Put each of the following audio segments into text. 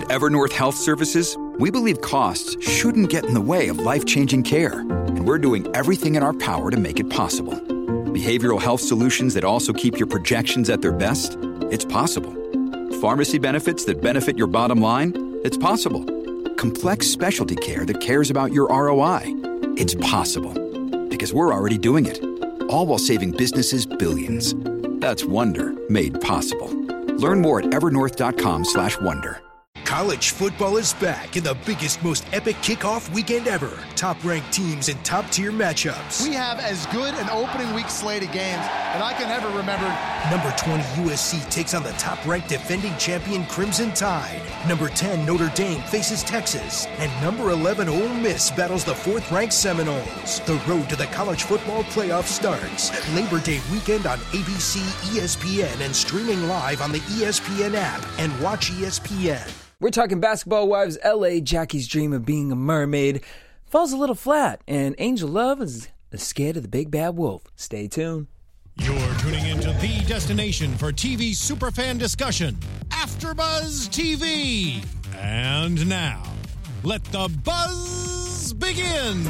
At Evernorth Health Services, we believe costs shouldn't get in the way of life-changing care, and we're doing everything in our power to make it possible. Behavioral health solutions that also keep your projections at their best? It's possible. Pharmacy benefits that benefit your bottom line? It's possible. Complex specialty care that cares about your ROI? It's possible. Because we're already doing it. All while saving businesses billions. That's Wonder made possible. Learn more at evernorth.com/wonder. College football is back in the biggest, most epic kickoff weekend ever. Top-ranked teams and top-tier matchups. We have as good an opening week slate of games that I can ever remember. Number 20 USC takes on the top-ranked defending champion Crimson Tide. Number 10 Notre Dame faces Texas. And number 11 Ole Miss battles the 4th-ranked Seminoles. The road to the college football playoff starts Labor Day weekend on ABC, ESPN, and streaming live on the ESPN app and Watch ESPN. We're talking Basketball Wives LA. Jackie's dream of being a mermaid falls a little flat, and Angel Love is scared of the big bad wolf. Stay tuned. You're tuning into the destination for TV superfan discussion, AfterBuzz TV. And now, let the buzz begin.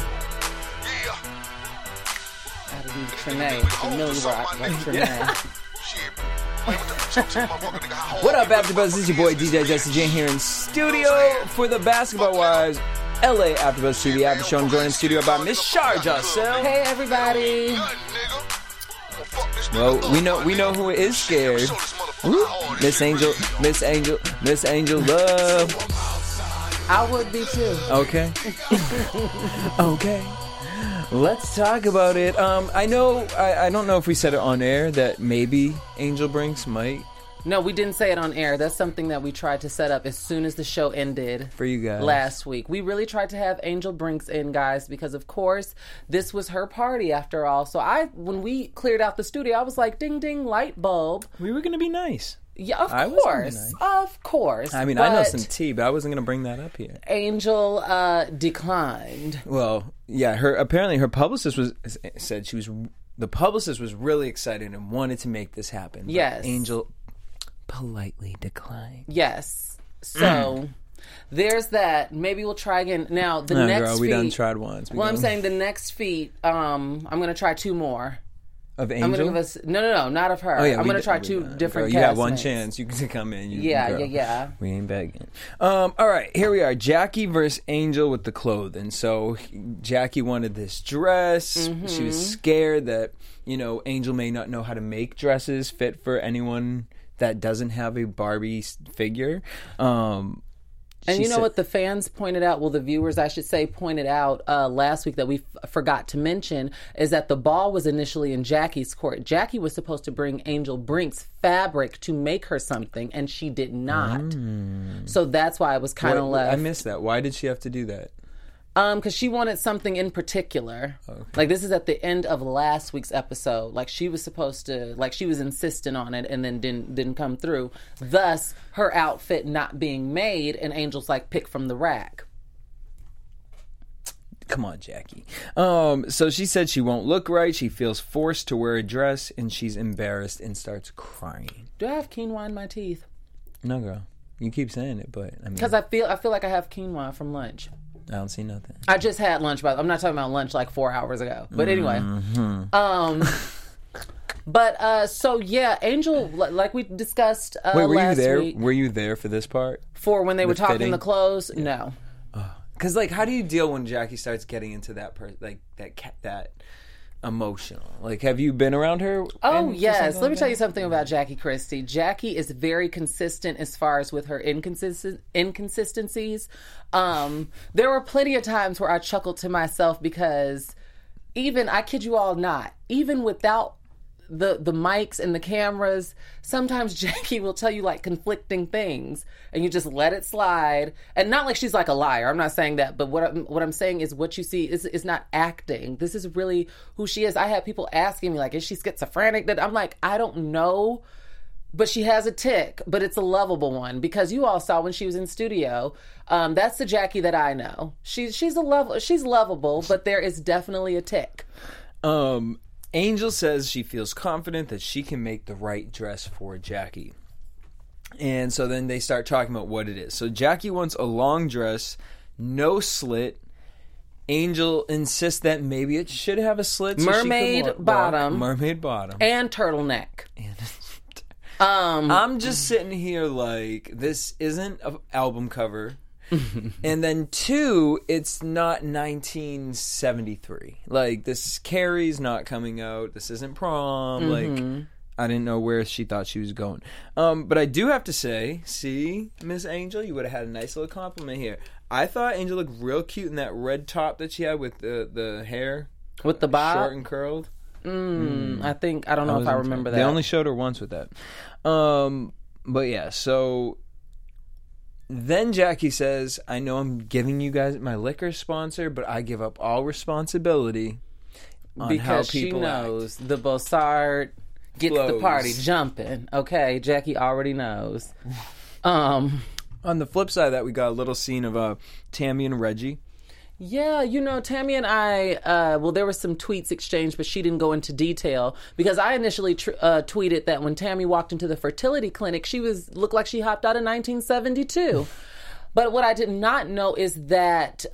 Gotta be Trinae. Millie Rock. That's Trinae. What up, AfterBuzz? This is your boy DJ Jesse J here in studio for the Basketball Wives LA AfterBuzz TV After Show. I'm joined in studio by Miss Sharjah. Hey, everybody. Well, we know who is scared. Miss Angel Love. I would be too. Okay. Okay. Let's talk about it. I don't know if we said it on air that maybe Angel Brinks might. No, we didn't say it on air. That's something that we tried to set up as soon as the show ended. For you guys. Last week. We really tried to have Angel Brinks in, guys, because of course, this was her party after all. So when we cleared out the studio, I was like, ding, ding, light bulb. We were going to be nice. Yeah, of course. Of course. I mean, I know some tea, but I wasn't going to bring that up here. Angel declined. Well, yeah, apparently her publicist said the publicist was really excited and wanted to make this happen. Yes. Angel politely declined. Yes. So there's that. Maybe we'll try again. Now, the next girl, feat. We done tried once. I'm saying the next feat, I'm going to try 2 more. Of Angel? I'm gonna give us no, not of her. Oh, yeah, I'm gonna try 2 different. You got one chance. You can come in. Yeah. We ain't begging. All right, here we are. Jackie versus Angel with the clothing. So Jackie wanted this dress. Mm-hmm. She was scared that Angel may not know how to make dresses fit for anyone that doesn't have a Barbie figure. And you know what the fans pointed out, well, the viewers, I should say, pointed out last week that we forgot to mention is that the ball was initially in Jackie's court. Jackie was supposed to bring Angel Brinks fabric to make her something, and she did not. So that's why it was kind of left. I missed that. Why did she have to do that? Because she wanted something in particular. Okay. Like, this is at the end of last week's episode. Like, she was supposed to, she was insistent on it and then didn't come through. Thus, her outfit not being made, and Angel's like, pick from the rack. Come on, Jackie. So she said she won't look right. She feels forced to wear a dress, and she's embarrassed and starts crying. Do I have quinoa in my teeth? No, girl. You keep saying it, but I mean, because I feel like I have quinoa from lunch. I don't see nothing. I just had lunch, but I'm not talking about lunch like 4 hours ago. But anyway. So yeah, Angel, like we discussed Wait, were last you there? week. Were you there for this part? For when they were talking fitting? the clothes? Yeah. No. Because how do you deal when Jackie starts getting into that that emotional? Have you been around her? Oh, yes. Let me tell you something about Jackie Christie. Jackie is very consistent as far as with her inconsistencies. There were plenty of times where I chuckled to myself because I kid you all not, even without the mics and the cameras, sometimes Jackie will tell you conflicting things and you just let it slide. And not like she's like a liar. I'm not saying that, but what I'm saying is what you see is not acting. This is really who she is. I had people asking me is she schizophrenic? I'm like, I don't know, but she has a tick, but it's a lovable one because you all saw when she was in studio. That's the Jackie that I know. She's lovable, but there is definitely a tick. Angel says she feels confident that she can make the right dress for Jackie. And so then they start talking about what it is. So Jackie wants a long dress, no slit. Angel insists that maybe it should have a slit. So Mermaid she could bottom. Mermaid bottom. And turtleneck. I'm just sitting here like, this isn't an album cover. And then 2, it's not 1973. Like, this Carrie's not coming out. This isn't Prom. Like, I didn't know where she thought she was going. But I do have to say, see, Miss Angel, you would have had a nice little compliment here. I thought Angel looked real cute in that red top that she had with the hair. With the bob? Short and curled. I don't know if I remember that. They only showed her once with that. But yeah, so then Jackie says, I know I'm giving you guys my liquor sponsor, but I give up all responsibility on because how she people knows the Bossard gets the Flows. party jumping. Okay, Jackie already knows. On the flip side of that, we got a little scene of Tammy and Reggie. Yeah, Tammy and I, there was some tweets exchanged, but she didn't go into detail because I initially tweeted that when Tammy walked into the fertility clinic, she looked like she hopped out of 1972. But what I did not know is that,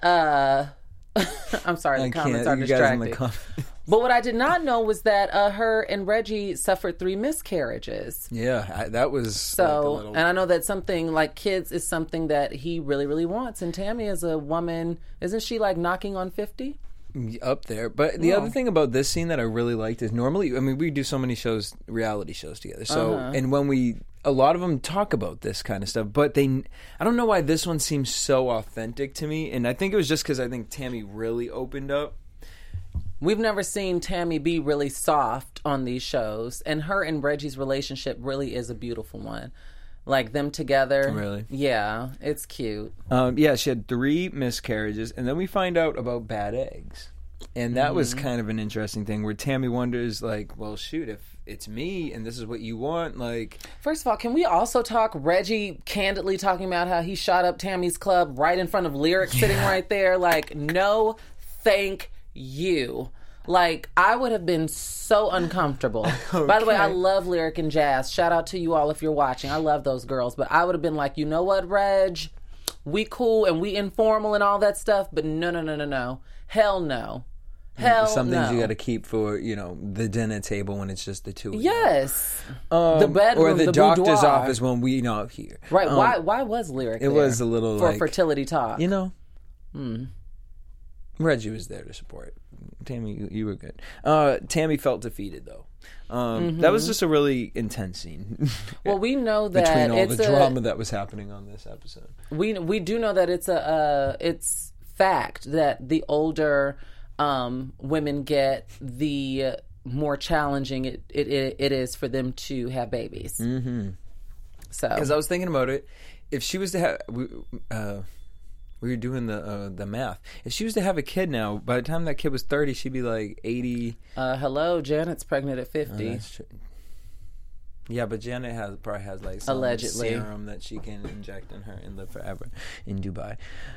I'm sorry, the comments are distracting. But what I did not know was that her and Reggie suffered 3 miscarriages. Yeah, that was so. And I know that something like kids is something that he really, really wants. And Tammy is a woman, isn't she like knocking on 50? Up there. But the other thing about this scene that I really liked is normally, I mean, we do so many shows, reality shows together. So, and when a lot of them talk about this kind of stuff, but I don't know why this one seems so authentic to me. And I think it was just because I think Tammy really opened up. We've never seen Tammy be really soft on these shows, and her and Reggie's relationship really is a beautiful one. Like them together. Really? Yeah, it's cute. Yeah, she had 3 miscarriages, and then we find out about bad eggs. And that was kind of an interesting thing where Tammy wonders, like, well, shoot, if it's me and this is what you want, like... First of all, can we also talk Reggie candidly talking about how he shot up Tammy's club right in front of Lyric sitting right there? Like, no, thank you. Like, I would have been so uncomfortable. Okay. By the way, I love Lyric and Jazz. Shout out to you all if you're watching. I love those girls. But I would have been like, you know what, Reg? We cool and we informal and all that stuff, but no. Hell no. Some things you got to keep for, the dinner table when it's just the two of you. Yes. The bedroom, or the doctor's boudoir. office when we not here. Right. Why was Lyric there? It was a little for fertility talk. Reggie was there to support. Tammy, you were good. Tammy felt defeated, though. That was just a really intense scene. Well, we know that between all the drama that was happening on this episode. We do know that it's fact that the older women get, the more challenging it is for them to have babies. Mm-hmm. So, because I was thinking about it, if she was to have. We were doing the math. If she was to have a kid now, by the time that kid was 30, she'd be like 80. Hello, Janet's pregnant at 50. That's true. Yeah, but Janet probably has like some allegedly serum that she can inject in her and live forever in Dubai.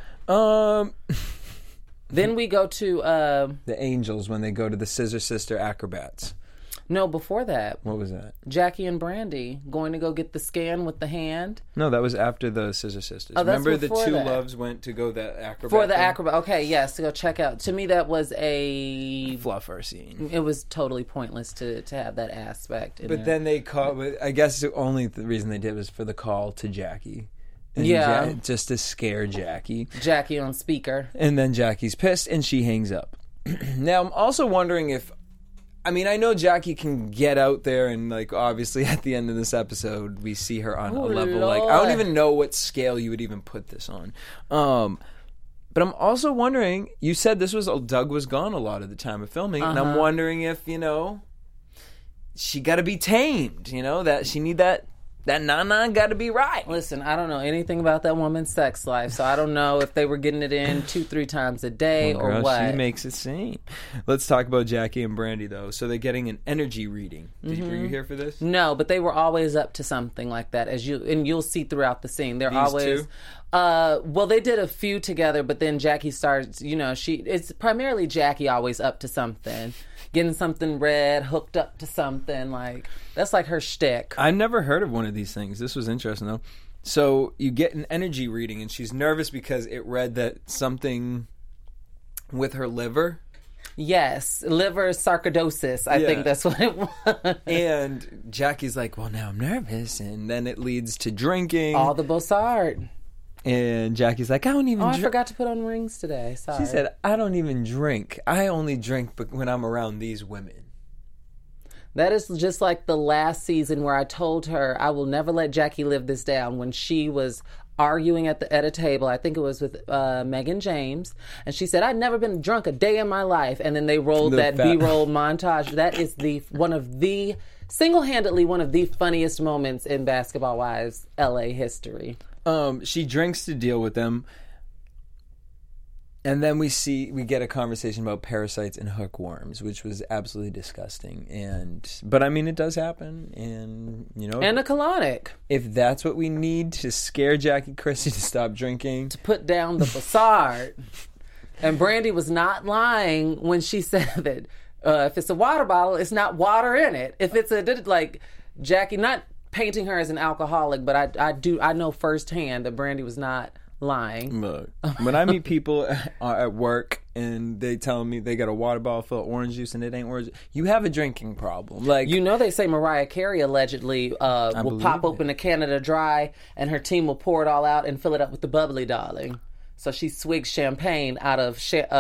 Then we go to the Angels when they go to the Scissor Sister acrobats. No, before that. What was that? Jackie and Brandy going to go get the scan with the hand. No, that was after the Scissor Sisters. Oh, that's remember the two that. loves went to go the acrobat for the thing? acrobat. Okay, yes, to go check out. To me, that was a fluffer scene. It was totally pointless to have that aspect. But then they called. I guess the only reason they did was for the call to Jackie. And just to scare Jackie. Jackie on speaker. And then Jackie's pissed and she hangs up. Now, I'm also wondering if... I mean, I know Jackie can get out there and, like, obviously at the end of this episode, we see her on a level. Lord. Like, I don't even know what scale you would even put this on. But I'm also wondering, you said Doug was gone a lot of the time of filming, and I'm wondering if, she got to be tamed, that she need that na-na got to be right. Listen, I don't know anything about that woman's sex life, so I don't know if they were getting it in 2-3 times a day or what. She makes it seem. Let's talk about Jackie and Brandy, though. So they're getting an energy reading. Were you here for this? No, but they were always up to something like that, you'll see throughout the scene. They're These always... two? Well, they did a few together, but then Jackie starts, it's primarily Jackie always up to something. getting something red, hooked up to something. Like, that's like her shtick. I've never heard of one of these things. This was interesting, though. So you get an energy reading, and she's nervous because it read that something with her liver. Yes, liver sarcoidosis. I think that's what it was. And Jackie's like, well, now I'm nervous. And then it leads to drinking. All the Bossard. And Jackie's like, I don't even I forgot to put on rings today. Sorry. She said, I don't even drink. I only drink when I'm around these women. That is just like the last season where I told her I will never let Jackie live this down, when she was arguing at a table. I think it was with Megan James. And she said, I'd never been drunk a day in my life. And then they rolled that B-roll montage. That is single-handedly one of the funniest moments in Basketball Wives LA history. She drinks to deal with them. And then we get a conversation about parasites and hookworms, which was absolutely disgusting. But I mean, it does happen, and and a colonic. If that's what we need to scare Jackie Christie to stop drinking, to put down the Bossard. And Brandy was not lying when she said that if it's a water bottle, it's not water in it. If it's Jackie, not painting her as an alcoholic, but I know firsthand that Brandy was not lying. Look, when I meet people at work and they tell me they got a water bottle full of orange juice and it ain't orange, you have a drinking problem. Like, they say Mariah Carey allegedly will pop open a Canada Dry and her team will pour it all out and fill it up with the bubbly, darling. So she swigs champagne out of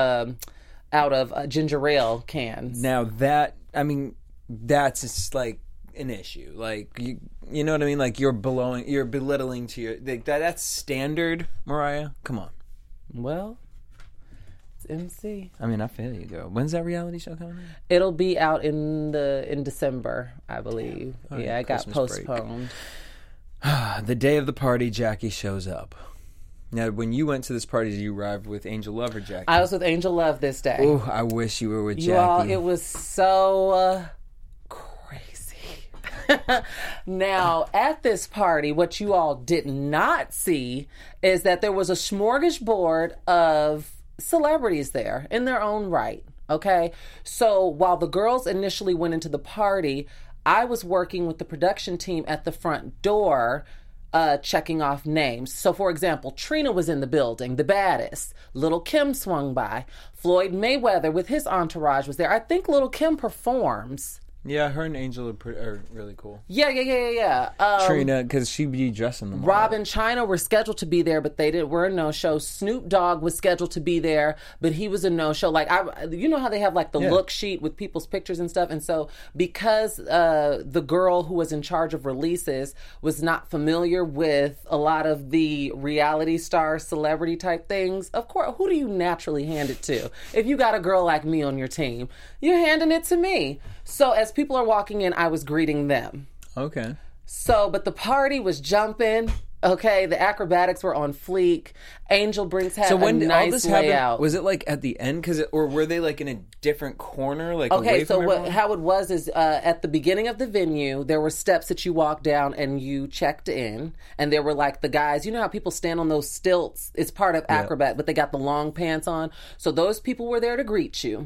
ginger ale cans. Now that's just like an issue. Like, you know what I mean? Like, you're belittling to your that's standard, Mariah. Come on. Well, it's MC. I mean, I feel you, girl. When's that reality show coming out? It'll be out in December, I believe. Yeah, it got postponed. The day of the party, Jackie shows up. Now, when you went to this party, did you arrive with Angel Love or Jackie? I was with Angel Love this day. Oh, I wish you were with Jackie. Y'all, it was so Now, at this party, what you all did not see is that there was a smorgasbord of celebrities there in their own right, okay? So while the girls initially went into the party, I was working with the production team at the front door, checking off names. So, for example, Trina was in the building, the baddest. Little Kim swung by. Floyd Mayweather with his entourage was there. I think Little Kim performs. Yeah, her and Angel are really cool. Yeah. Trina, because she'd be dressing them. Rob and China were scheduled to be there, but they were a no-show. Snoop Dogg was scheduled to be there, but he was a no-show. Like, you know how they have like the look sheet with people's pictures and stuff, and so because the girl who was in charge of releases was not familiar with a lot of the reality star celebrity type things, of course, who do you naturally hand it to? If you got a girl like me on your team, you're handing it to me. So as people are walking in, I was greeting them. Okay. So, but the party was jumping. Okay, the acrobatics were on fleek. Angel Brinks had a nice layout. Happened, was it like at the end? Or were they like in a different corner? Like, away from everyone? How it was is at the beginning of the venue, there were steps that you walked down and you checked in. And there were like the guys, you know how people stand on those stilts? It's part of acrobat, but they got the long pants on. So those people were there to greet you.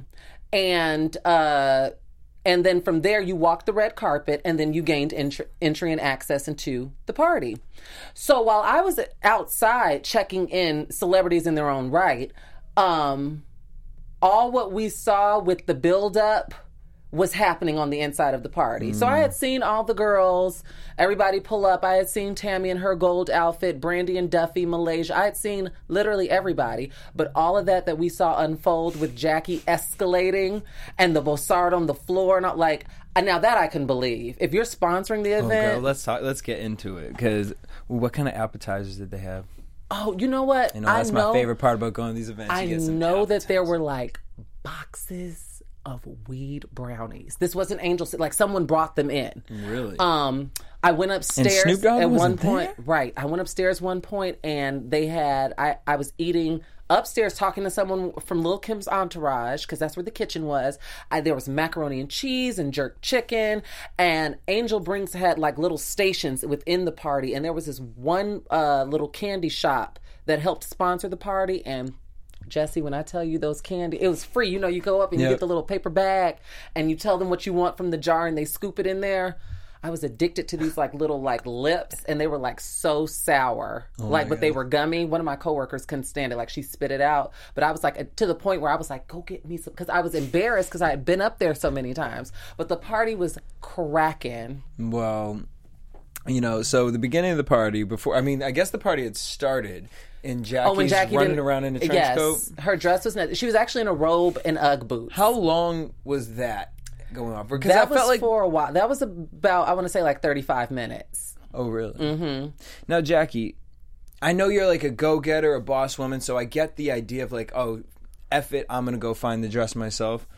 And then from there, you walked the red carpet, and then you gained entry and access into the party. So while I was outside checking in celebrities in their own right, all what we saw with the build-up was happening on the inside of the party. So I had seen all the girls, everybody pull up. I had seen Tammy in her gold outfit, Brandy and Duffy, Malaysia. I had seen literally everybody. But all of that we saw unfold with Jackie escalating and the Bossard on the floor, and now that I can believe. If you're sponsoring the event, let's get into it, because what kind of appetizers did they have? Oh, you know what? That's my favorite part about going to these events. I know that there were like boxes of weed brownies. This wasn't Angel, like someone brought them in. Really? I went upstairs and Snoop Dogg at one wasn't point. There? Right. I went upstairs one point and they had, I was eating upstairs talking to someone from Lil' Kim's entourage, because that's where the kitchen was. There was macaroni and cheese and jerk chicken, and Angel Brinks had like little stations within the party, and there was this one little candy shop that helped sponsor the party, and Jesse, when I tell you those candy, it was free. You know, you go up and you get the little paper bag and you tell them what you want from the jar and they scoop it in there. I was addicted to these like little like lips, and they were like so sour, but they were gummy. One of my coworkers couldn't stand it, like she spit it out. But I was like to the point where I was like, go get me some, because I was embarrassed because I had been up there so many times. But the party was cracking. Well, you know, so the beginning of the party I guess the party had started. And Jackie's running around in a trench coat. Her dress was she was actually in a robe and Ugg boots. How long was that going on for? Because that was like for a while. That was about, I want to say, like 35 minutes. Oh, really? Mm-hmm. Now, Jackie, I know you're like a go-getter, a boss woman, so I get the idea of like, oh, F it, I'm going to go find the dress myself.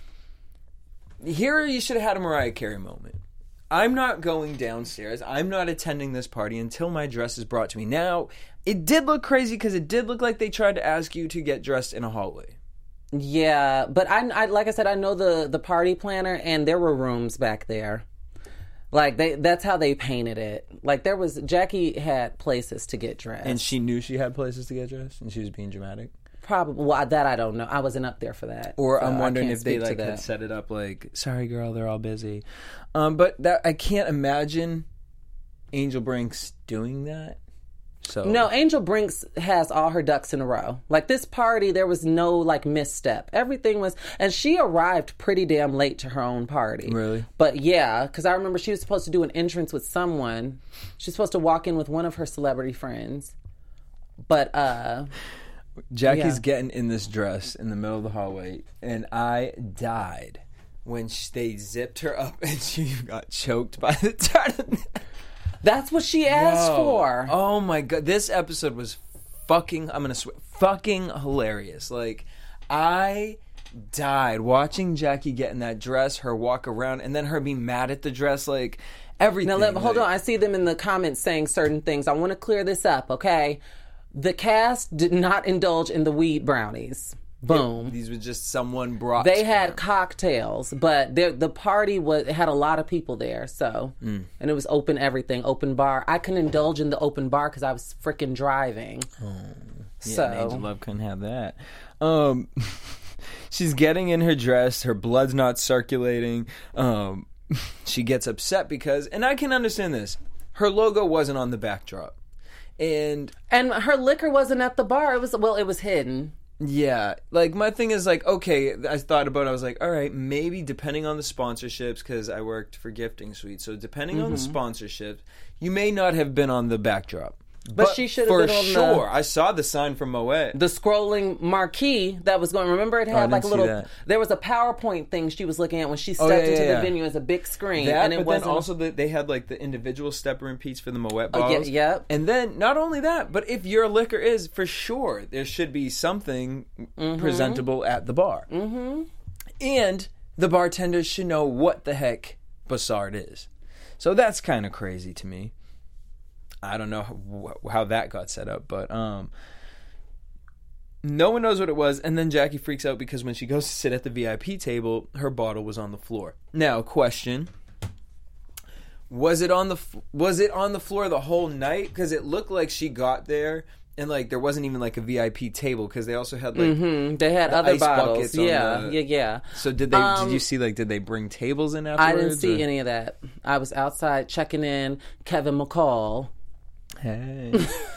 Here you should have had a Mariah Carey moment. I'm not going downstairs. I'm not attending this party until my dress is brought to me. Now, it did look crazy because it did look like they tried to ask you to get dressed in a hallway. Yeah, but I like I said, I know the party planner, and there were rooms back there. Like that's how they painted it. Like Jackie had places to get dressed, and she knew she had places to get dressed, and she was being dramatic. Probably. Well, that I don't know. I wasn't up there for that. Or so I'm wondering if they like had set it up like, sorry girl, they're all busy. But that I can't imagine Angel Brinks doing that. So no, Angel Brinks has all her ducks in a row. Like this party, there was no like misstep. Everything was, and she arrived pretty damn late to her own party. Really? But yeah, because I remember she was supposed to do an entrance with someone. She's supposed to walk in with one of her celebrity friends. But Jackie's getting in this dress in the middle of the hallway, and I died when they zipped her up and she got choked by the tournament. That's what she asked for. Oh my God. This episode was fucking hilarious. Like, I died watching Jackie get in that dress, her walk around, and then her being mad at the dress, like, everything. Now, hold on. I see them in the comments saying certain things. I want to clear this up, okay? The cast did not indulge in the weed brownies. Boom. Yeah, these were just someone brought. They had cocktails, but the party had a lot of people there. So, and it was open everything, open bar. I couldn't indulge in the open bar because I was freaking driving. Oh, yeah, so Angel Love couldn't have that. She's getting in her dress. Her blood's not circulating. She gets upset because, and I can understand this. Her logo wasn't on the backdrop, and her liquor wasn't at the bar. It was hidden. Yeah, like my thing is like, okay, I thought about it, I was like, all right, maybe depending on the sponsorships, because I worked for Gifting Suite, so depending on the sponsorships, you may not have been on the backdrop. But she should have been on sure. I saw the sign from Moet. The scrolling marquee that was going. Remember, it had like a little. There was a PowerPoint thing she was looking at when she stepped into the venue as a big screen. That, and then also they had like the individual stepper and peach for the Moet bottles. Yep. And then not only that, but if your liquor is for sure, there should be something presentable at the bar, and the bartenders should know what the heck Bassard is. So that's kind of crazy to me. I don't know how that got set up, but no one knows what it was. And then Jackie freaks out because when she goes to sit at the VIP table, her bottle was on the floor. Now, question: was it on the floor the whole night? Because it looked like she got there and like there wasn't even like a VIP table because they also had like they had other ice bottles. Buckets Yeah. So did you see like did they bring tables in afterwards? I didn't see any of that. I was outside checking in Kevin McCall. Hey.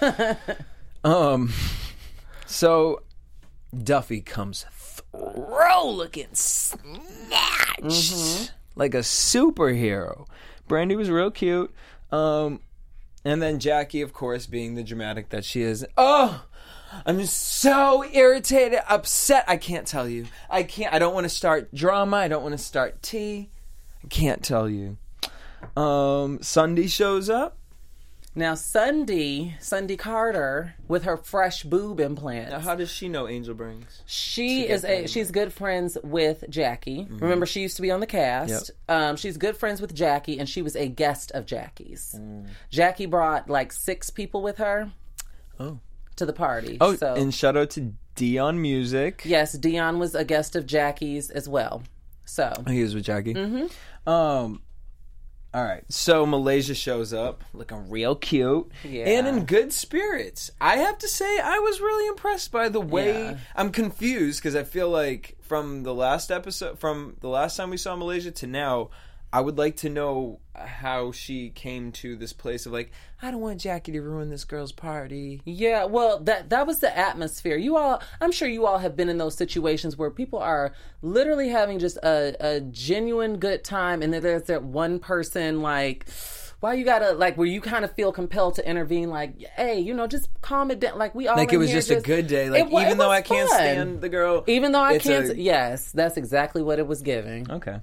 So Duffy comes through looking snatched like a superhero. Brandy was real cute. And then Jackie, of course, being the dramatic that she is. Oh, I'm so irritated, upset. I can't tell you. I don't want to start drama. I don't want to start tea. I can't tell you. Sunday shows up. Now, Sunday Carter, with her fresh boob implants. Now, how does she know Angel Brinks? She's good friends with Jackie. Remember, she used to be on the cast. Yep. She's good friends with Jackie, and she was a guest of Jackie's. Jackie brought like 6 people with her to the party. Oh, so. And shout out to Dion Music. Yes, Dion was a guest of Jackie's as well. So he was with Jackie. All right, so Malaysia shows up looking real cute and in good spirits. I have to say, I was really impressed by the way. Yeah. I'm confused because I feel like from the last time we saw Malaysia to now, I would like to know how she came to this place of like, I don't want Jackie to ruin this girl's party. Yeah, well, that was the atmosphere. I'm sure you all have been in those situations where people are literally having just a genuine good time, and then there's that one person like, why you gotta, like, where you kind of feel compelled to intervene, like, hey, just calm it down. Like, we all like it was just a good day. Like, even though I can't stand the girl, even though I can't, yes, that's exactly what it was giving. Okay.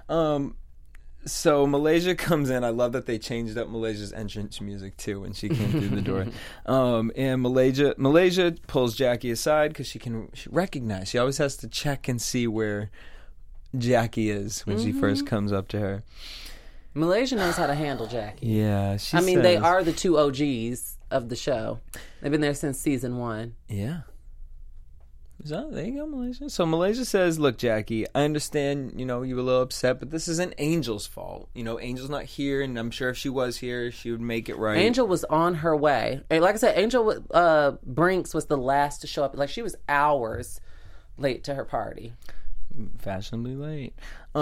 So Malaysia comes in. I love that they changed up Malaysia's entrance music too when she came through the door. And Malaysia pulls Jackie aside because she recognize. She always has to check and see where Jackie is when she first comes up to her. Malaysia knows how to handle Jackie. Yeah, they are the two OGs of the show. They've been there since season 1. Yeah. So there you go, Malaysia. So Malaysia says, look, Jackie, I understand, you were a little upset, but this isn't Angel's fault. Angel's not here, and I'm sure if she was here, she would make it right. Angel was on her way. And like I said, Angel Brinks was the last to show up. Like, she was hours late to her party. Fashionably late.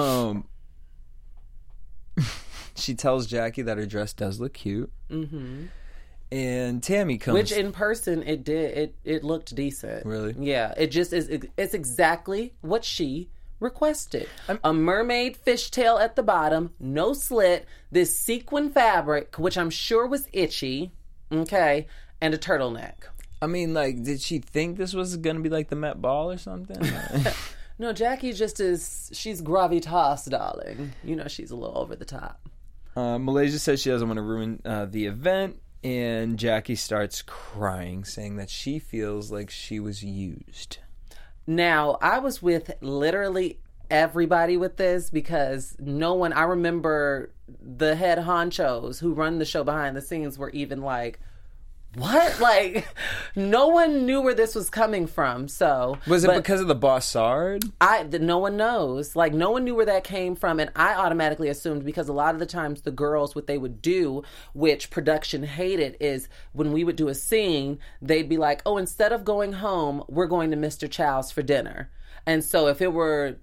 She tells Jackie that her dress does look cute. Mm-hmm. And Tammy comes, which in person it looked decent. Really? Yeah. It just is. It's exactly what she requested. A mermaid fishtail at the bottom, no slit, this sequin fabric, which I'm sure was itchy. Okay, and a turtleneck. I mean, like, did she think this was going to be like the Met Ball or something? No, Jackie just is. She's gravitas, darling. She's a little over the top. Malaysia says she doesn't want to ruin the event. And Jackie starts crying, saying that she feels like she was used. Now, I was with literally everybody with this because I remember the head honchos who run the show behind the scenes were even like, what? Like, no one knew where this was coming from. So was it because of the Bossard? No one knows. Like, no one knew where that came from, and I automatically assumed because a lot of the times the girls, what they would do, which production hated, is when we would do a scene, they'd be like, "Oh, instead of going home, we're going to Mr. Chow's for dinner." And so if it were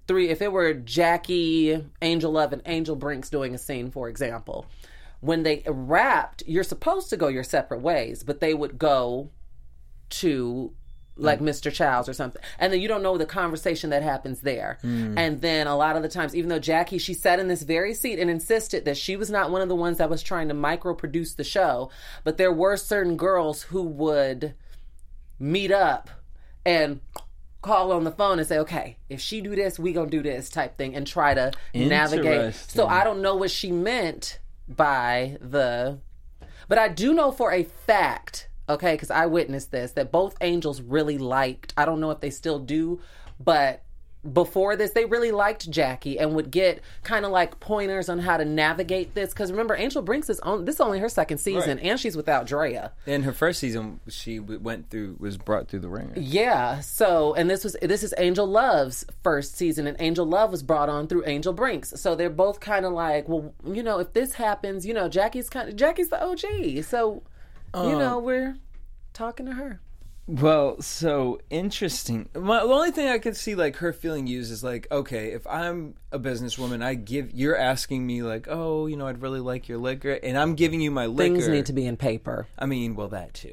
Jackie, Angel Love, and Angel Brinks doing a scene, for example, when they wrapped, you're supposed to go your separate ways, but they would go to like Mr. Chow's or something. And then you don't know the conversation that happens there. And then a lot of the times, even though Jackie, she sat in this very seat and insisted that she was not one of the ones that was trying to micro-produce the show, but there were certain girls who would meet up and call on the phone and say, okay, if she do this, we gonna do this type thing, and try to navigate. So I don't know what she meant by but I do know for a fact, okay, because I witnessed this, that both angels really liked, I don't know if they still do, but before this, they really liked Jackie and would get kind of like pointers on how to navigate this. Because remember, Angel Brinks this is only her second season, and she's without Drea. In her first season, she was brought through the ringer. Yeah. So, and this is Angel Love's first season, and Angel Love was brought on through Angel Brinks. So they're both kind of like, well, if this happens, Jackie's the OG. So, we're talking to her. Well, so interesting. The only thing I could see like her feeling used is like, okay, if I'm a businesswoman, you're asking me like, oh, I'd really like your liquor, and I'm giving you my liquor. Things need to be in paper. I mean, well, that too.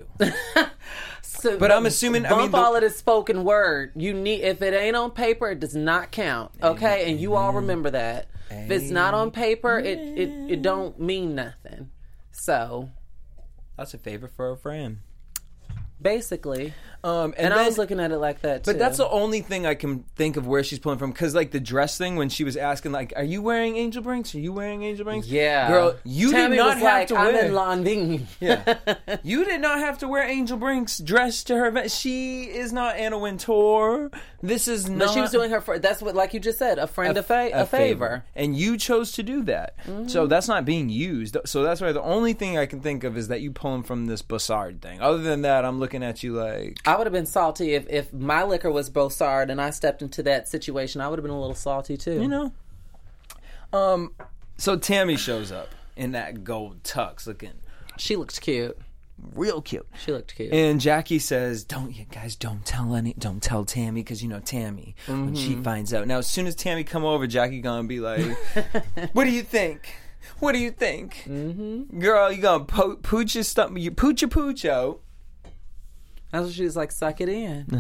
So, but I'm assuming, all of this spoken word. If it ain't on paper, it does not count. Okay, and you all remember that. If it's not on paper, it don't mean nothing. So that's a favor for a friend. Basically. And then, I was looking at it like that, too. But that's the only thing I can think of where she's pulling from. Because, like, the dress thing, when she was asking, like, are you wearing Angel Brinks? Are you wearing Angel Brinks? Yeah. Girl, you Tammy did not was have like, to wear... I'm in London. Yeah. You did not have to wear Angel Brinks' dress to her event. She is not Anna Wintour. This is not... But she was doing that's what, like you just said, a friend, a favor. And you chose to do that. Mm-hmm. So that's not being used. So that's why the only thing I can think of is that you pulling from this Bossard thing. Other than that, I'm looking at you like... I would have been salty if my liquor was Bossard and I stepped into that situation. I would have been a little salty too. So Tammy shows up. in that gold tux, looking She looked cute. real cute. She looked cute. And Jackie says, "Don't tell Tammy, because you know Tammy when she finds out." Now, as soon as Tammy come over, Jackie gonna be like, "What do you think? What do you think, girl? You gonna pooch your stomach? You pooch your pooch out?" That's what she was like. Suck it in.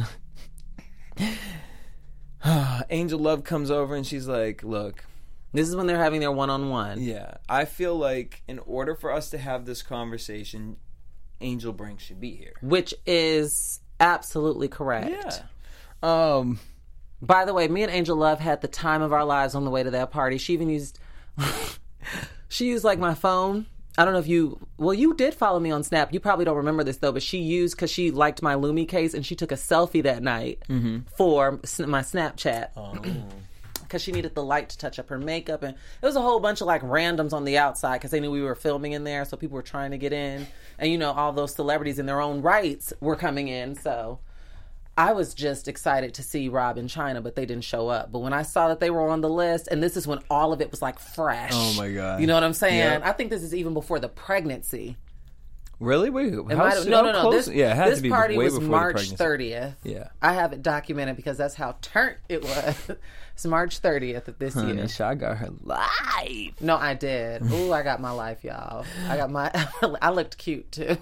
Angel Love comes over and she's like, "Look." This is when they're having their one-on-one. Yeah, I feel like in order for us to have this conversation, Angel Brink should be here. Which is absolutely correct. Yeah. By the way, me and Angel Love had the time of our lives on the way to that party. She even used... she used, like, my phone. I don't know if you... Well, you did follow me on Snap. You probably don't remember this, though, but she used... Because she liked my Lumi case, and she took a selfie that night for my Snapchat. Oh. Because she needed the light to touch up her makeup. And it was a whole bunch of, like, randoms on the outside because they knew we were filming in there, so people were trying to get in. And, you know, all those celebrities in their own rights were coming in, so... I was just excited to see Rob and China, but they didn't show up. But when I saw that they were on the list, and this is when all of it was, like, fresh. Oh, my God. You know what I'm saying? Yep. I think this is even before the pregnancy. Really? Wait, No. close? This party was before March the 30th. Yeah. I have it documented because that's how turnt it was. It's March 30th of this year. I got her live. No, I did. Ooh, I got my life, y'all. I looked cute, too.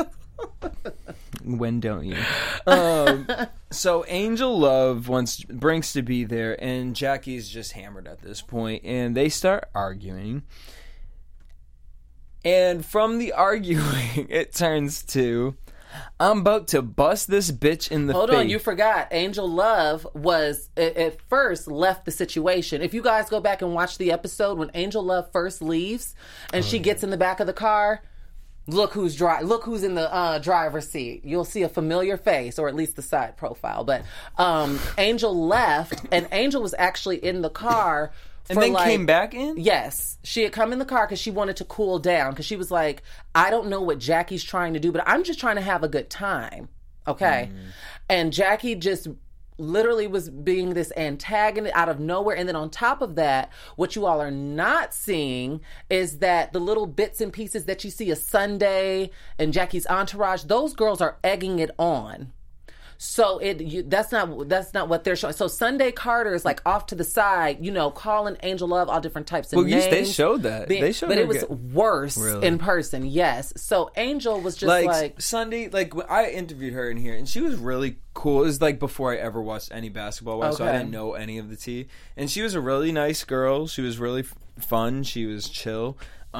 When don't you? So Angel Love wants Brinks to be there, and Jackie's just hammered at this point, and they start arguing. And from the arguing, it turns to, "I'm about to bust this bitch in the face." Hold on, you forgot. Angel Love was, at first, left the situation. If you guys go back and watch the episode when Angel Love first leaves, and she gets in the back of the car... Look who's in the driver's seat. You'll see a familiar face, or at least the side profile. But Angel left, and Angel was actually in the car. And then came back in? Yes. She had come in the car because she wanted to cool down. Because she was like, I don't know what Jackie's trying to do, but I'm just trying to have a good time. Okay? And Jackie just... literally was being this antagonist out of nowhere. And then on top of that, what you all are not seeing is that the little bits and pieces that you see of Sunday and Jackie's entourage, those girls are egging it on. So that's not what they're showing. So Sunday Carter is like off to the side, you know, calling Angel Love all different types of names. They showed that. But it was worse in person. Yes. So Angel was just like Sunday. Like when I interviewed her in here, and she was really cool. It was like before I ever watched any basketball, so I didn't know any of the tea. And she was a really nice girl. She was really fun. She was chill.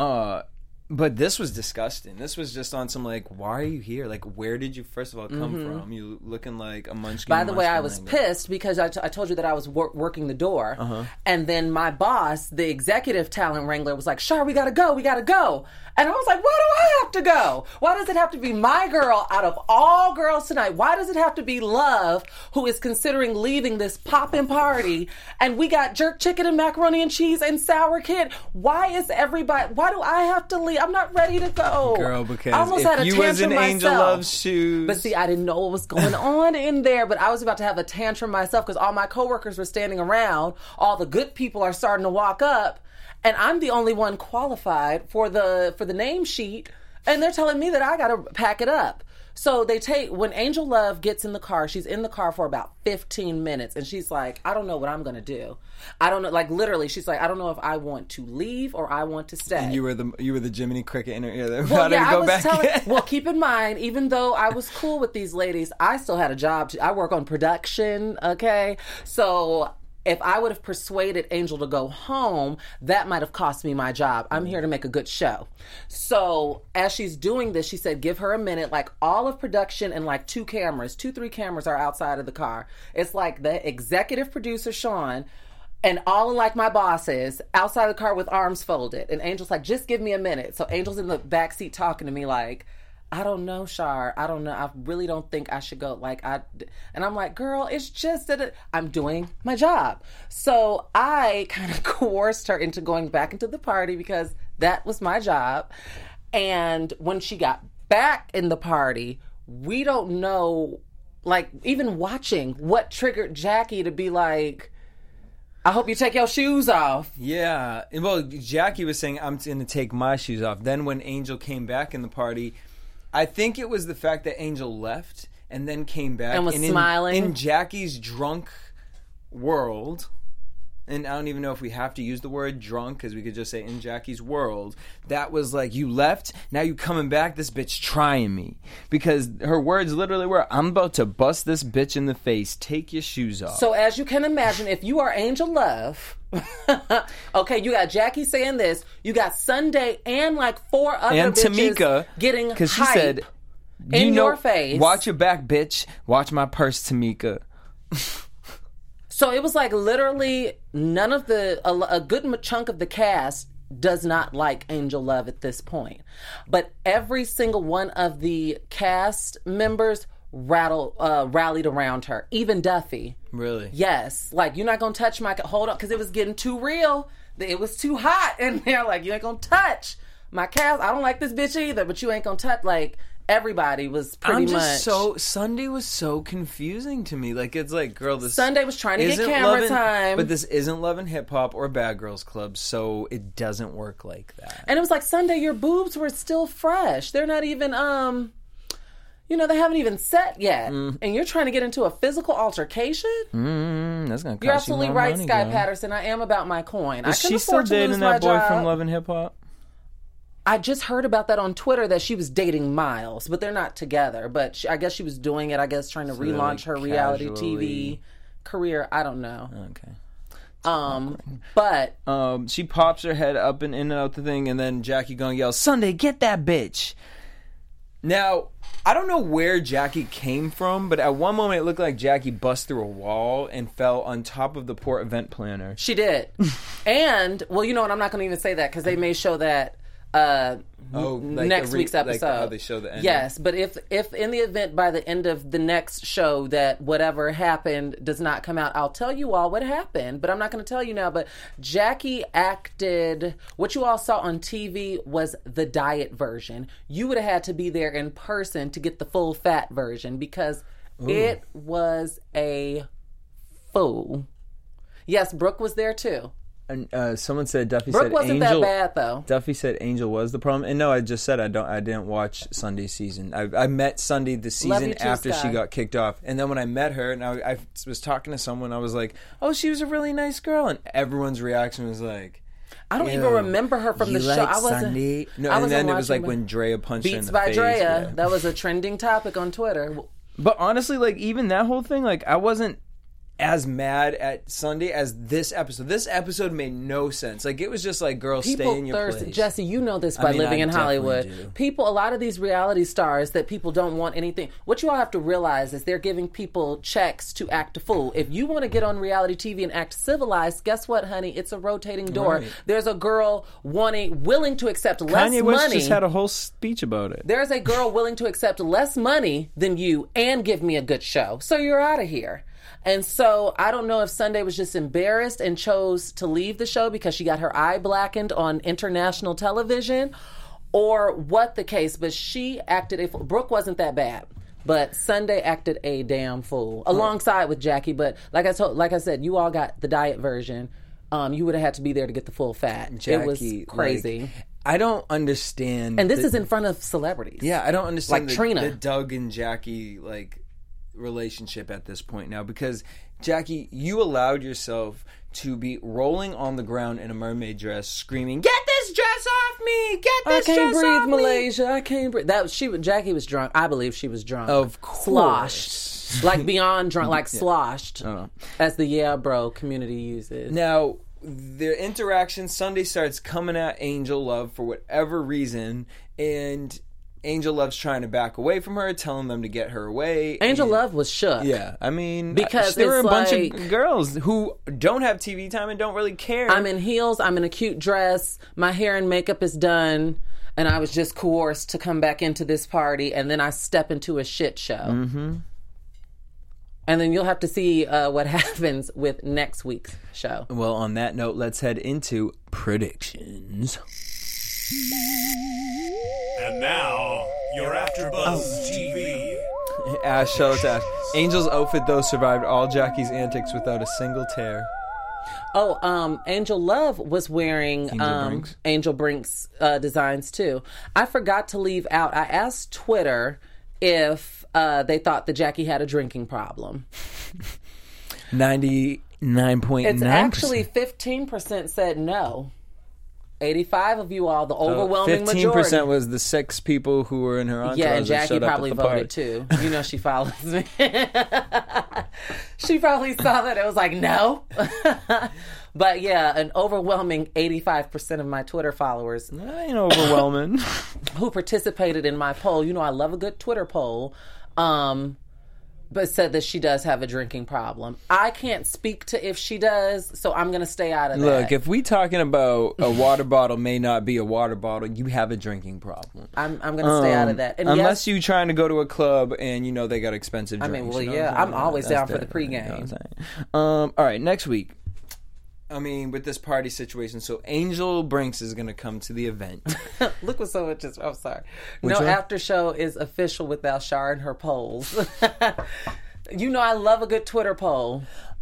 But this was disgusting. This was just on some, like, why are you here? Like, where did you, first of all, come from? You looking like a munchkin. By the way, I was pissed because I told you that I was working the door. And then my boss, the executive talent wrangler, was like, Shar, we gotta go. And I was like, why do I have to go? Why does it have to be my girl out of all girls tonight? Why does it have to be Love, who is considering leaving this poppin' party? And we got jerk chicken and macaroni and cheese and sour kid. Why do I have to leave? I'm not ready to go. Girl, because I almost had a you was in tantrum Angel myself. Love's shoes. But see, I didn't know what was going on in there. But I was about to have a tantrum myself because all my coworkers were standing around. All the good people are starting to walk up. And I'm the only one qualified for the name sheet. And they're telling me that I got to pack it up. So when Angel Love gets in the car, she's in the car for about 15 minutes. And she's like, I don't know what I'm going to do. I don't know. Like, literally, she's like, I don't know if I want to leave or I want to stay. And you were the Jiminy Cricket in her ear. Well, keep in mind, even though I was cool with these ladies, I still had a job. I work on production, okay? So... if I would have persuaded Angel to go home, that might have cost me my job. I'm here to make a good show. So as she's doing this, she said, give her a minute. Like all of production and like 3 cameras are outside of the car. It's like the executive producer, Sean, and all of like my bosses outside of the car with arms folded. And Angel's like, just give me a minute. So Angel's in the backseat talking to me like, I don't know, Shar. I don't know. I really don't think I should go. And I'm like, girl, it's just that I'm doing my job. So I kind of coerced her into going back into the party because that was my job. And when she got back in the party, we don't know, like, even watching what triggered Jackie to be like, I hope you take your shoes off. Yeah. Well, Jackie was saying, I'm going to take my shoes off. Then when Angel came back in the party, I think it was the fact that Angel left and then came back. And was smiling. In Jackie's drunk world, and I don't even know if we have to use the word drunk, because we could just say in Jackie's world, that was like, you left, now you coming back, this bitch trying me. Because her words literally were, I'm about to bust this bitch in the face, take your shoes off. So as you can imagine, if you are Angel Love, okay, you got Jackie saying this, you got Sunday and like 4 other and bitches Tamika getting because she hype said, in your face. Watch your back, bitch. Watch my purse, Tamika. So it was like literally none of a good chunk of the cast does not like Angel Love at this point. But every single one of the cast members rallied around her. Even Duffy. Really? Yes. Like, you're not going to touch my... Hold on, because it was getting too real. It was too hot. And they're like, you ain't going to touch my cast. I don't like this bitch either, but you ain't going to touch... Like... Everybody was pretty much. Sunday was so confusing to me. Like, it's like, girl, this Sunday was trying to get camera time, but this isn't Love and Hip Hop or Bad Girls Club, so it doesn't work like that. And it was like, Sunday, your boobs were still fresh. They're not even they haven't even set yet, and you're trying to get into a physical altercation. That's gonna cost You're absolutely you more right, money, Sky girl. Patterson. I am about my coin. Is I she still dating that boy from Love and Hip Hop? I just heard about that on Twitter that she was dating Miles, but they're not together. But I guess she was doing it, trying to relaunch her reality TV career. I don't know. Okay. But she pops her head up and in and out the thing, and then Jackie going yells, Sunday, get that bitch. Now, I don't know where Jackie came from, but at one moment it looked like Jackie bust through a wall and fell on top of the poor event planner. She did. And, well, you know what, I'm not going to even say that because they may show that next week's episode. Like how they show the ending. Yes, but if in the event by the end of the next show that whatever happened does not come out, I'll tell you all what happened, but I'm not going to tell you now. But Jackie acted, what you all saw on TV was the diet version. You would have had to be there in person to get the full fat version because it was a fool. Yes, Brooke was there too. And someone said Duffy Brooke said wasn't Angel. that bad though. Duffy said Angel was the problem, and no, I just said I didn't watch Sunday's season. I met Sunday the season too, after Sky. she got kicked off, and then when I met her, and I was talking to someone, I was like, "Oh, she was a really nice girl," and everyone's reaction was like, I don't even remember her from the show. I wasn't. Sunday? No, I and then wasn't it was like watching when Drea punched her in Beats the by face. Drea. Yeah. That was a trending topic on Twitter. But honestly, like even that whole thing, like I wasn't as mad at Sunday as this episode. This episode made no sense. Like it was just like, girl, stay in your place. Jesse, you know this by living in Hollywood. Do. People, a lot of these reality stars that people don't want anything. What you all have to realize is they're giving people checks to act a fool. If you want to get on reality TV and act civilized, guess what, honey? It's a rotating door. Right. There's a girl willing to accept less Kanye West money. just had a whole speech about it. There's a girl willing to accept less money than you and give me a good show. So you're out of here. And so I don't know if Sunday was just embarrassed and chose to leave the show because she got her eye blackened on international television or what the case, but she acted a fool. Brooke wasn't that bad, but Sunday acted a damn fool alongside with Jackie. But like I said, you all got the diet version. You would have had to be there to get the full fat. Jackie, it was crazy. Like, I don't understand. And this is in front of celebrities. Yeah, I don't understand like Trina. The Doug and Jackie relationship at this point now, because Jackie, you allowed yourself to be rolling on the ground in a mermaid dress screaming, "Get this dress off me! Get this dress off me!" I can't breathe, Malaysia. I can't breathe. Jackie was drunk. I believe she was drunk. Of course. Sloshed. Like beyond drunk, like sloshed. As the yeah bro community uses. Now, their interaction, Sunday starts coming at Angel Love for whatever reason, and Angel Love's trying to back away from her, telling them to get her away. Angel Love was shook. Yeah, I mean, because there were a bunch of girls who don't have TV time and don't really care. I'm in heels, I'm in a cute dress, my hair and makeup is done, and I was just coerced to come back into this party, and then I step into a shit show. Mm-hmm. And then you'll have to see what happens with next week's show. Well, on that note, let's head into predictions. And now, your AfterBuzz TV. Ash, shout out to Ash. Angel's outfit, though, survived all Jackie's antics without a single tear. Angel Love was wearing Angel Brink's designs too. I forgot to leave out. I asked Twitter if they thought that Jackie had a drinking problem. 99.9%. It's actually 15% said no. 85 of you all, the overwhelming 15% majority. 15% was the 6 people who were in her entourage. Yeah, and Jackie probably voted party. too. You know she follows me. She probably saw that. It was like, no. But yeah, an overwhelming 85% of my Twitter followers. That ain't overwhelming. Who participated in my poll. You know, I love a good Twitter poll. But said that she does have a drinking problem. I can't speak to if she does, so I'm going to stay out of that. Look, if we talking about a water bottle may not be a water bottle, you have a drinking problem. I'm going to stay out of that. And unless you trying to go to a club and you know they got expensive drinks. I mean, well, yeah, I'm always down for the pregame. All right, next week. I mean, with this party situation, so Angel Brinks is going to come to the event. Look what's so interesting. I'm sorry. Which no one? After show is official with Alshara and her polls. You know I love a good Twitter poll.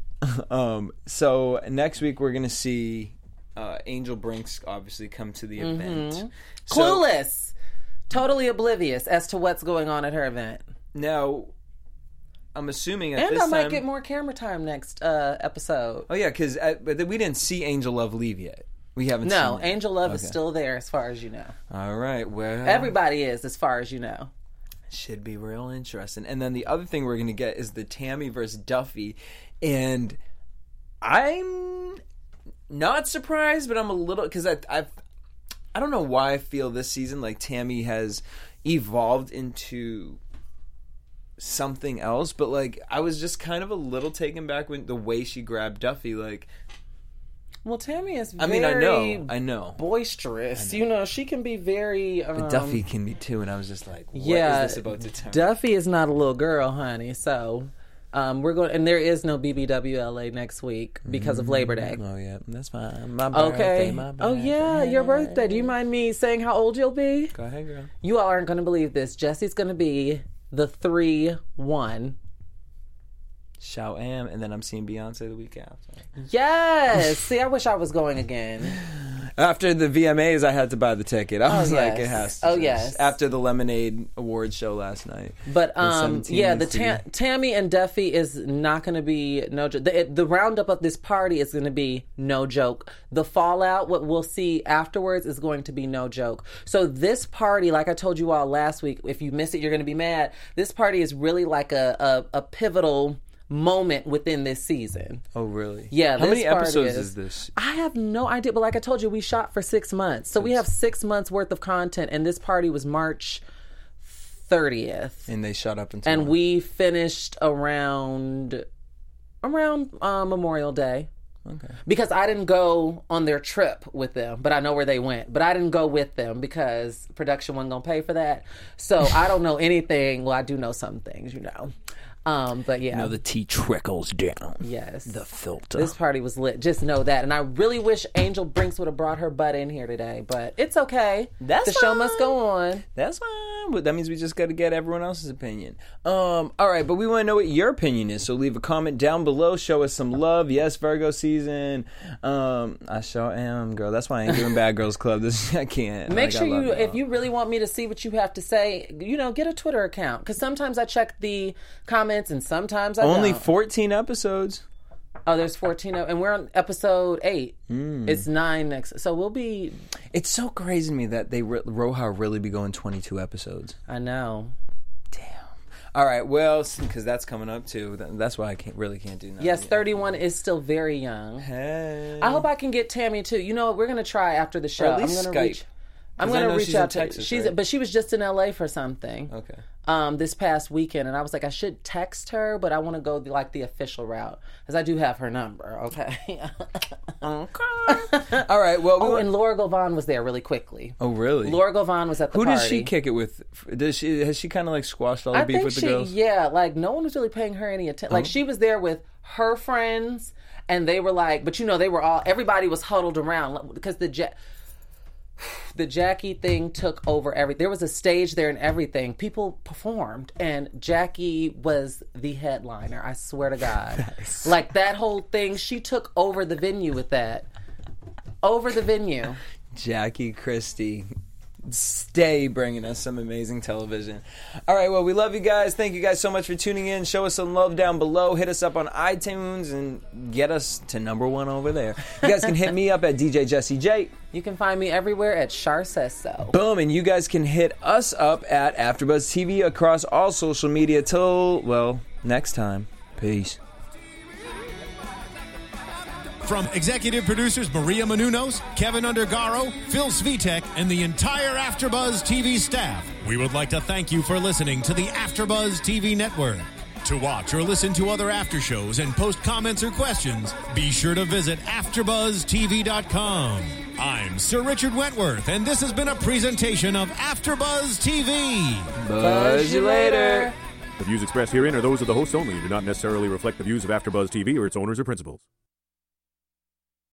So next week we're going to see Angel Brinks obviously come to the event. Clueless. Totally oblivious as to what's going on at her event. Now, I'm assuming and I might get more camera time next episode. Oh yeah, because we didn't see Angel Love leave yet. We haven't. No, seen Angel Love is still there, as far as you know. All right, well, everybody is, as far as you know. Should be real interesting. And then the other thing we're going to get is the Tammy versus Duffy, and I'm not surprised, but I'm a little because I don't know why I feel this season like Tammy has evolved into something else, but like I was just kind of a little taken back when the way she grabbed Duffy. Like, well, Tammy is very I know boisterous. You know, she can be very but Duffy can be too, and I was just like, what is this about to turn? Duffy is not a little girl, honey. So we're going, and there is no BBWLA next week because of Labor Day. Oh yeah, that's fine. My birthday, my birthday. Oh yeah, your birthday. Do you mind me saying how old you'll be? Go ahead, girl. You all aren't going to believe this. Jesse's going to be the 3-1. Shout am, and then I'm seeing Beyonce the week after. Yes. See, I wish I was going again. After the VMAs, I had to buy the ticket. I was like, it has to. Oh, yes. After the Lemonade Awards show last night. But, Tammy and Duffy is not going to be no joke. The roundup of this party is going to be no joke. The fallout, what we'll see afterwards, is going to be no joke. So this party, like I told you all last week, if you miss it, you're going to be mad. This party is really like a pivotal moment within this season. Oh, really? Yeah. How many episodes is this? I have no idea, but like I told you, we shot for 6 months. So we have 6 months worth of content, and this party was March 30th. And they shot up until... And we finished around Memorial Day. Okay. Because I didn't go on their trip with them, but I know where they went. But I didn't go with them because production wasn't going to pay for that. So I don't know anything. Well, I do know some things, you know. But yeah. You know, the tea trickles down. Yes. The filter. This party was lit. Just know that. And I really wish Angel Brinks would have brought her butt in here today. But it's okay. The show must go on. That's fine. But that means we just got to get everyone else's opinion. All right. But we want to know what your opinion is. So leave a comment down below. Show us some love. Yes, Virgo season. I sure am, girl. That's why I ain't doing Bad Girls Club. I can't. Make sure if you really want me to see what you have to say, you know, get a Twitter account. Because sometimes I check the comments and sometimes I only don't. 14 episodes. Oh, there's 14 and we're on episode 8. It's 9 next, so we'll be. It's so crazy to me that Roja really be going 22 episodes. I know. Damn. All right, well, because that's coming up too. That's why I can't do that. Yes, 31 is still very young. Hey. I hope I can get Tammy too. You know what? We're gonna try after the show. Or at least Skype. I'm gonna reach out to Texas, her. right? But she was just in LA for something. Okay. This past weekend, and I was like, I should text her, but I want to go like the official route because I do have her number. Okay. Okay. All right. Well, and Laura Govan was there really quickly. Oh, really? Laura Govan was at the party. party. Who does she kick it with? Has she kind of like squashed all the beef with the girls? Yeah, like no one was really paying her any attention. Like she was there with her friends, and they were like, but you know, everybody was huddled around because the Jackie thing took over everything. There was a stage there and everything. People performed, and Jackie was the headliner. I swear to God. Nice. Like, that whole thing, she took over the venue with that. Over the venue. Jackie Christie. Stay bringing us some amazing television. All right, well, we love you guys. Thank you guys so much for tuning in. Show us some love down below. Hit us up on iTunes and get us to #1 over there. You guys can hit me up at DJ Jesse J. You can find me everywhere at Char Says So. Boom, and you guys can hit us up at AfterBuzz TV across all social media. Till, well, next time. Peace. From executive producers Maria Menounos, Kevin Undergaro, Phil Svitek, and the entire AfterBuzz TV staff, we would like to thank you for listening to the AfterBuzz TV network. To watch or listen to other after shows and post comments or questions, be sure to visit AfterBuzzTV.com. I'm Sir Richard Wentworth, and this has been a presentation of AfterBuzz TV. Buzz you later. The views expressed herein are those of the hosts only and do not necessarily reflect the views of AfterBuzz TV or its owners or principals.